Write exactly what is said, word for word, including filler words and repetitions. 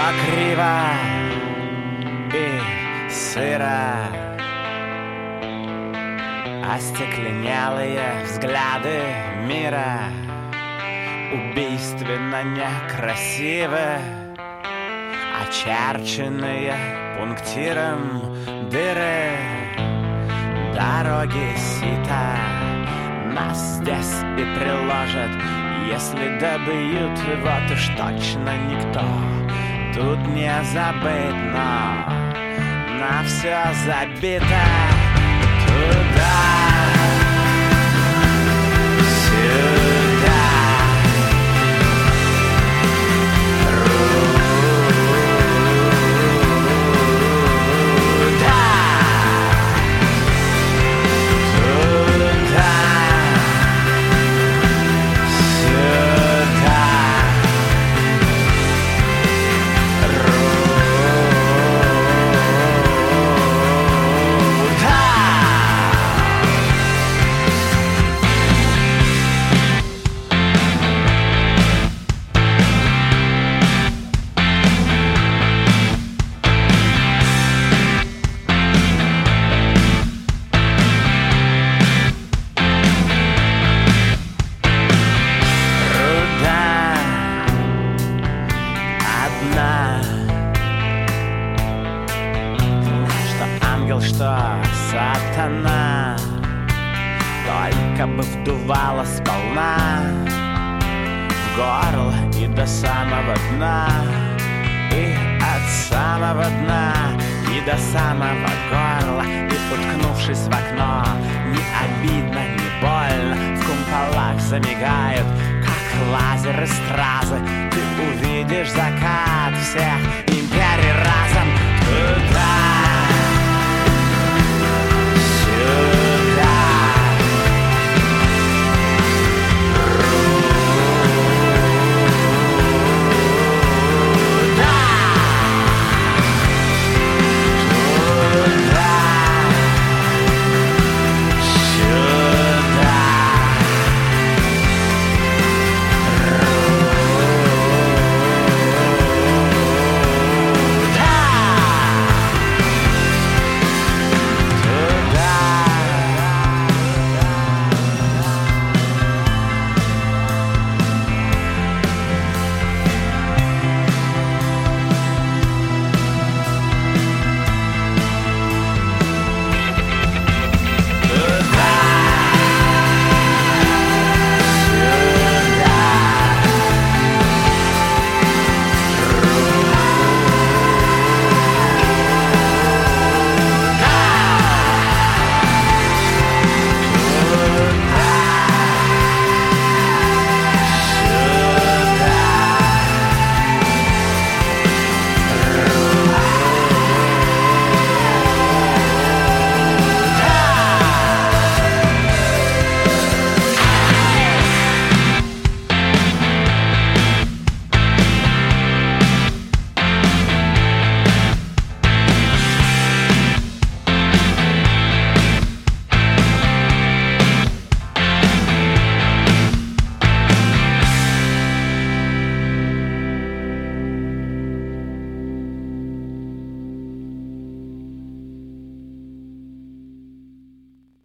криво и сыро. Остекленелые взгляды мира убийственно некрасивы, очерченные пунктиром дыры. Дороги сита нас здесь и приложат. Если добьют, вот уж точно никто тут не забыт, но на все забито. Туда, сюда, что сатана только бы вдувала сполна в горло и до самого дна, и от самого дна и до самого горла. И уткнувшись в окно, не обидно, не больно, в кумполах замигают, как лазеры стразы. Ты увидишь закат всех империй раз.